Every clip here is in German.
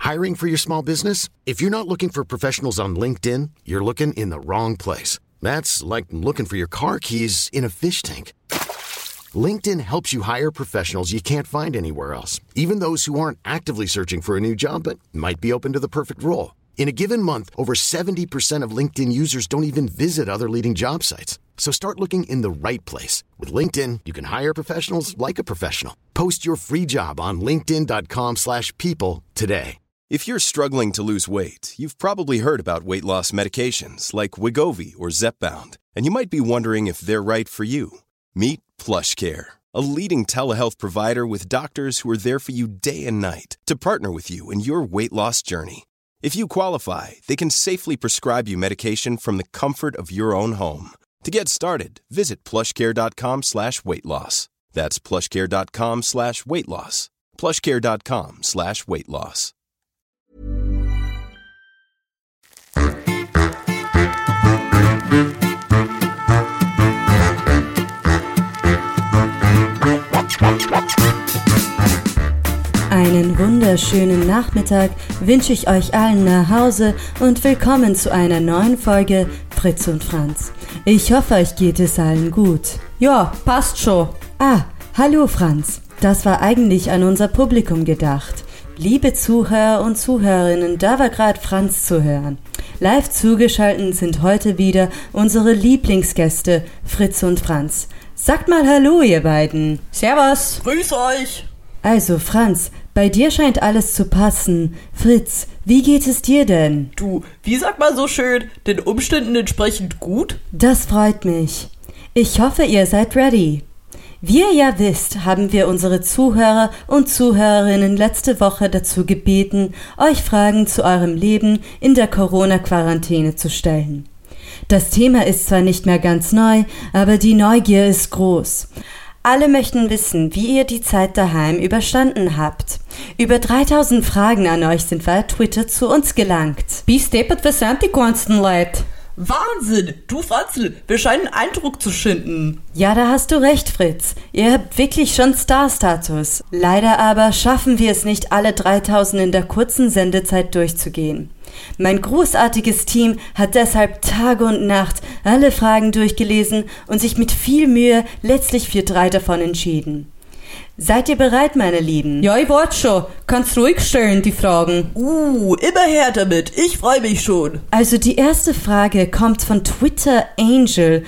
Hiring for your small business? If you're not looking for professionals on LinkedIn, you're looking in the wrong place. That's like looking for your car keys in a fish tank. LinkedIn helps you hire professionals you can't find anywhere else, even those who aren't actively searching for a new job but might be open to the perfect role. In a given month, over 70% of LinkedIn users don't even visit other leading job sites. So start looking in the right place. With LinkedIn, you can hire professionals like a professional. Post your free job on linkedin.com/people today. If you're struggling to lose weight, you've probably heard about weight loss medications like Wegovy or Zepbound, and you might be wondering if they're right for you. Meet PlushCare, a leading telehealth provider with doctors who are there for you day and night to partner with you in your weight loss journey. If you qualify, they can safely prescribe you medication from the comfort of your own home. To get started, visit plushcare.com/weightloss. That's plushcare.com/weightloss. plushcare.com/weightloss. Einen wunderschönen Nachmittag wünsche ich euch allen nach Hause und willkommen zu einer neuen Folge Fritz und Franz. Ich hoffe, euch geht es allen gut. Ja, passt schon. Hallo Franz. Das war eigentlich an unser Publikum gedacht. Liebe Zuhörer und Zuhörerinnen, da war gerade Franz zu hören. Live zugeschaltet sind heute wieder unsere Lieblingsgäste Fritz und Franz. Sagt mal Hallo, ihr beiden. Servus. Grüß euch. Also Franz, bei dir scheint alles zu passen. Fritz, wie geht es dir denn? Du, wie sagt man so schön, den Umständen entsprechend gut? Das freut mich. Ich hoffe, ihr seid ready. Wie ihr ja wisst, haben wir unsere Zuhörer und Zuhörerinnen letzte Woche dazu gebeten, euch Fragen zu eurem Leben in der Corona-Quarantäne zu stellen. Das Thema ist zwar nicht mehr ganz neu, aber die Neugier ist groß. Alle möchten wissen, wie ihr die Zeit daheim überstanden habt. Über 3000 Fragen an euch sind via Twitter zu uns gelangt. Bis deppert, wer sind die ganzen Leute? Wahnsinn! Du Franzl, wir scheinen Eindruck zu schinden. Ja, da hast du recht, Fritz. Ihr habt wirklich schon Star-Status. Leider aber schaffen wir es nicht, alle 3000 in der kurzen Sendezeit durchzugehen. Mein großartiges Team hat deshalb Tag und Nacht alle Fragen durchgelesen und sich mit viel Mühe letztlich für 3 davon entschieden. Seid ihr bereit, meine Lieben? Ja, ich warte schon. Kannst ruhig stellen, die Fragen. Immer her damit. Ich freue mich schon. Also die erste Frage kommt von Twitter Angel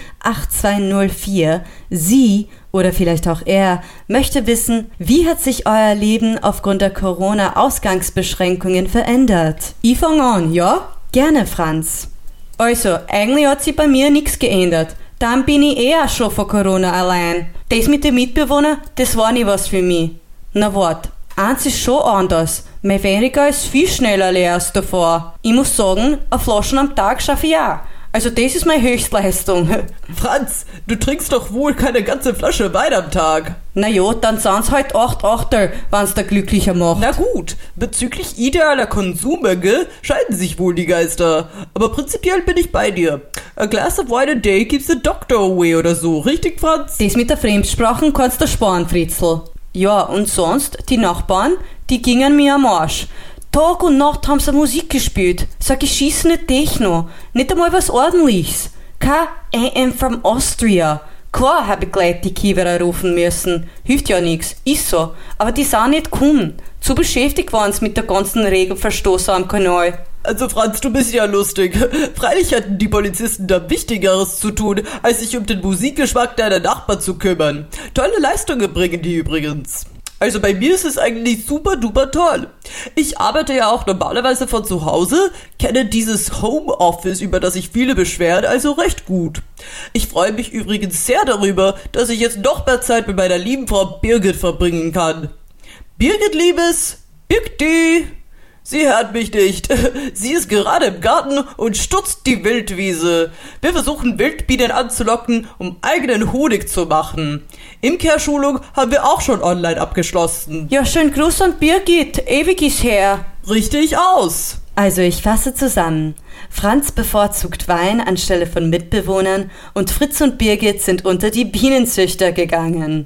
8204. Sie, oder vielleicht auch er, möchte wissen, wie hat sich euer Leben aufgrund der Corona-Ausgangsbeschränkungen verändert? Ich fange an, ja? Gerne, Franz. Also, eigentlich hat sich bei mir nichts geändert. Dann bin ich auch schon von Corona allein. Das mit den Mitbewohnern, das war nie was für mich. Na wart, eins ist schon anders. Mein Weniger ist viel schneller leer als davor. Ich muss sagen, eine Flasche am Tag schaffe ich auch. Also das ist meine Höchstleistung. Franz, du trinkst doch wohl keine ganze Flasche Wein am Tag. Naja, dann sind's halt 8 Achtel, wenn's da glücklicher macht. Na gut, bezüglich idealer Konsummenge scheiden sich wohl die Geister. Aber prinzipiell bin ich bei dir. A glass of wine a day keeps the doctor away oder so, richtig, Franz? Das mit der Fremdsprachen kannst du sparen, Fritzl. Ja, und sonst, die Nachbarn, die gingen mir am Arsch. Tag und Nacht haben sie Musik gespielt. So geschissene Techno. Nicht einmal was Ordentliches. Kein I am from Austria. Klar habe ich gleich die Kiewerer rufen müssen. Hilft ja nix. Ist so. Aber die sind nicht gekommen. Zu beschäftigt waren sie mit der ganzen Regelverstoß am Kanal. Also Franz, du bist ja lustig. Freilich hatten die Polizisten da Wichtigeres zu tun, als sich um den Musikgeschmack deiner Nachbarn zu kümmern. Tolle Leistungen bringen die übrigens. Also bei mir ist es eigentlich super duper toll. Ich arbeite ja auch normalerweise von zu Hause, kenne dieses Homeoffice, über das sich viele beschweren, also recht gut. Ich freue mich übrigens sehr darüber, dass ich jetzt noch mehr Zeit mit meiner lieben Frau Birgit verbringen kann. Birgit, Liebes, Birgti! Sie hört mich nicht. Sie ist gerade im Garten und stutzt die Wildwiese. Wir versuchen Wildbienen anzulocken, um eigenen Honig zu machen. Imkerschulung haben wir auch schon online abgeschlossen. Ja, schön Gruß an Birgit. Ewig ist her. Richtig aus. Also ich fasse zusammen. Franz bevorzugt Wein anstelle von Mitbewohnern und Fritz und Birgit sind unter die Bienenzüchter gegangen.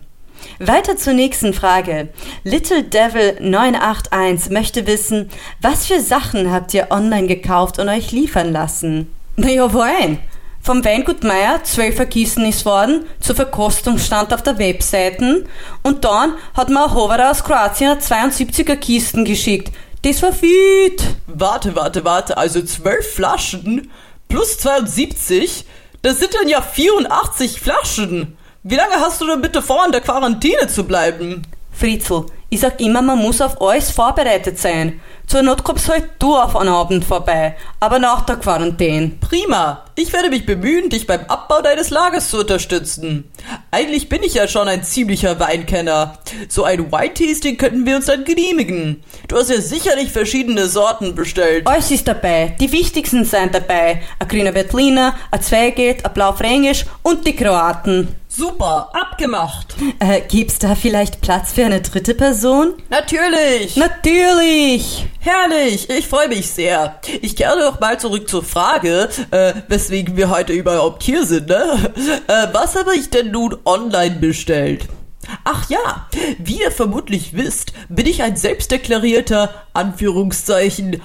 Weiter zur nächsten Frage. Little Devil 981 möchte wissen, was für Sachen habt ihr online gekauft und euch liefern lassen? Naja, Wein. Vom Weingut Meier 12er Kisten ist worden, zur Verkostung stand auf der Webseite und dann hat mir ein Hoverer aus Kroatien eine 72er Kisten geschickt. Das war viel. Warte, also 12 Flaschen plus 72, das sind dann ja 84 Flaschen. Wie lange hast du denn bitte vor, in der Quarantäne zu bleiben? Fritzl, ich sag immer, man muss auf alles vorbereitet sein. Zur Not kommst halt du auf einen Abend vorbei, aber nach der Quarantäne. Prima, ich werde mich bemühen, dich beim Abbau deines Lagers zu unterstützen. Eigentlich bin ich ja schon ein ziemlicher Weinkenner. So ein Wine-Tasting könnten wir uns dann genehmigen. Du hast ja sicherlich verschiedene Sorten bestellt. Alles ist dabei, die wichtigsten sind dabei. Ein grüner Veltliner, ein Zweigelt, ein Blaufränkisch und die Kroaten. Super, abgemacht. Gibt's da vielleicht Platz für eine dritte Person? Natürlich. Natürlich. Herrlich, ich freue mich sehr. Ich kehre doch mal zurück zur Frage, weswegen wir heute überhaupt hier sind, ne? Was habe ich denn nun online bestellt? Ach ja, wie ihr vermutlich wisst, bin ich ein selbstdeklarierter, Anführungszeichen,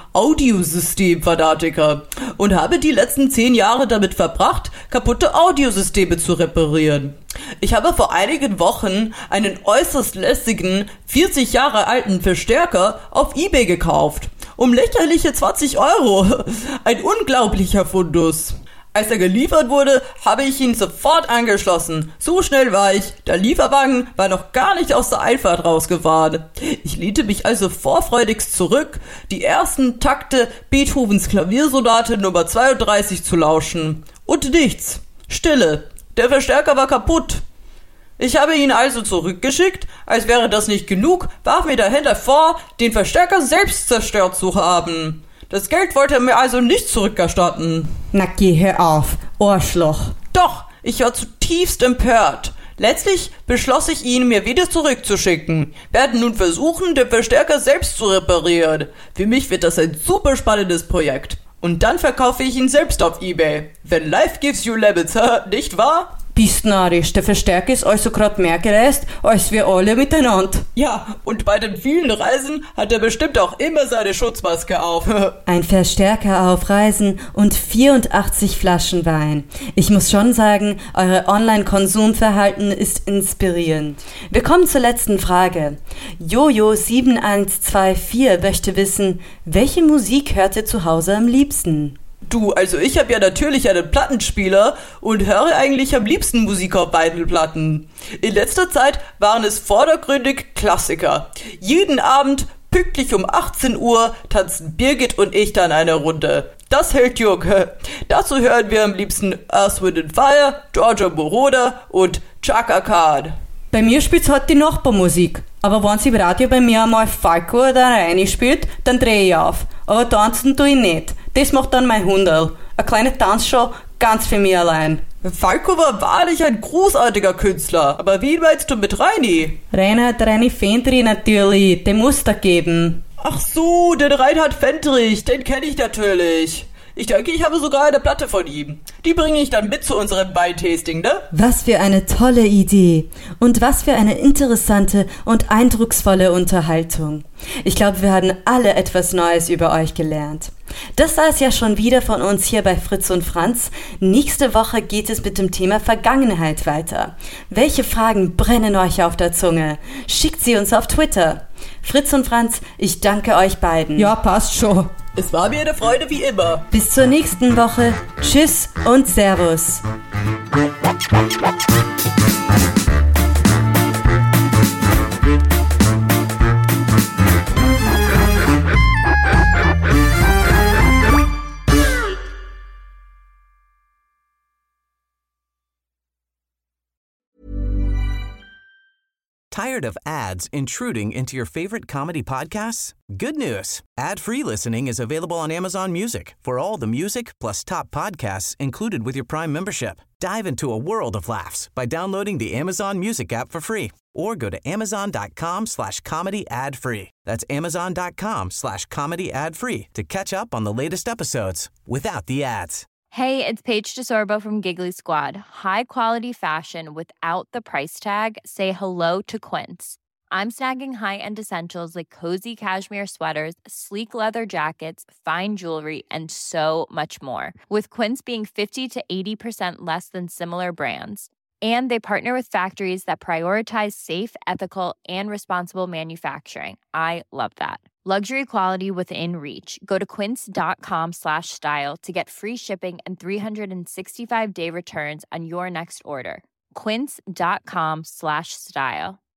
Audiosystem-Fanatiker und habe die letzten 10 Jahre damit verbracht, kaputte Audiosysteme zu reparieren. Ich habe vor einigen Wochen einen äußerst lästigen, 40 Jahre alten Verstärker auf eBay gekauft. Um lächerliche 20 €. Ein unglaublicher Fundus. Als er geliefert wurde, habe ich ihn sofort angeschlossen. So schnell war ich. Der Lieferwagen war noch gar nicht aus der Einfahrt rausgefahren. Ich lehnte mich also vorfreudigst zurück, die ersten Takte Beethovens Klaviersonate Nummer 32 zu lauschen. Und nichts. Stille. Der Verstärker war kaputt. Ich habe ihn also zurückgeschickt. Als wäre das nicht genug, warf mir der Händler vor, den Verstärker selbst zerstört zu haben. Das Geld wollte er mir also nicht zurückerstatten. Na geh, hör auf, Arschloch. Doch, ich war zutiefst empört. Letztlich beschloss ich ihn, mir wieder zurückzuschicken. Wir werden nun versuchen, den Verstärker selbst zu reparieren. Für mich wird das ein super spannendes Projekt. Und dann verkaufe ich ihn selbst auf eBay. Wenn life gives you lemons, nicht wahr? Bist narrisch, der Verstärker ist also grad mehr gereist, als wir alle miteinander. Ja, und bei den vielen Reisen hat er bestimmt auch immer seine Schutzmaske auf. Ein Verstärker auf Reisen und 84 Flaschen Wein. Ich muss schon sagen, eure Online-Konsumverhalten ist inspirierend. Wir kommen zur letzten Frage. Jojo7124 möchte wissen, welche Musik hört ihr zu Hause am liebsten? Du, also ich habe ja natürlich einen Plattenspieler und höre eigentlich am liebsten Musik auf beiden Platten. In letzter Zeit waren es vordergründig Klassiker. Jeden Abend, pünktlich um 18 Uhr, tanzen Birgit und ich dann eine Runde. Das hält jung. Dazu hören wir am liebsten Earth, Wind & Fire, Giorgio Moroder und Chaka Khan. Bei mir spielt's halt die Nachbarmusik. Aber wenn sie im Radio bei mir einmal Falco oder Reini spielt, dann drehe ich auf. Aber tanzen tue ich nicht. Das macht dann mein Hunderl. Eine kleine Tanzshow, ganz für mich allein. Falco war wahrlich ein großartiger Künstler. Aber wie meinst du mit Reini? Reinhard Reini Fendrich natürlich. Den muss da geben. Ach so, den Reinhard Fendrich. Den kenne ich natürlich. Ich denke, ich habe sogar eine Platte von ihm. Die bringe ich dann mit zu unserem Weintasting, ne? Was für eine tolle Idee und was für eine interessante und eindrucksvolle Unterhaltung. Ich glaube, wir haben alle etwas Neues über euch gelernt. Das war es ja schon wieder von uns hier bei Fritz und Franz. Nächste Woche geht es mit dem Thema Vergangenheit weiter. Welche Fragen brennen euch auf der Zunge? Schickt sie uns auf Twitter. Fritz und Franz, ich danke euch beiden. Ja, passt schon. Es war mir eine Freude wie immer. Bis zur nächsten Woche. Tschüss und Servus. Tired of ads intruding into your favorite comedy podcasts? Good news. Ad-free listening is available on Amazon Music for all the music plus top podcasts included with your Prime membership. Dive into a world of laughs by downloading the Amazon Music app for free or go to amazon.com/comedy ad-free. That's amazon.com/comedy ad-free to catch up on the latest episodes without the ads. Hey, it's Paige DeSorbo from Giggly Squad. High quality fashion without the price tag. Say hello to Quince. I'm snagging high-end essentials like cozy cashmere sweaters, sleek leather jackets, fine jewelry, and so much more. With Quince being 50 to 80% less than similar brands. And they partner with factories that prioritize safe, ethical, and responsible manufacturing. I love that. Luxury quality within reach. Go to quince.com/style to get free shipping and 365-day returns on your next order. Quince.com/style.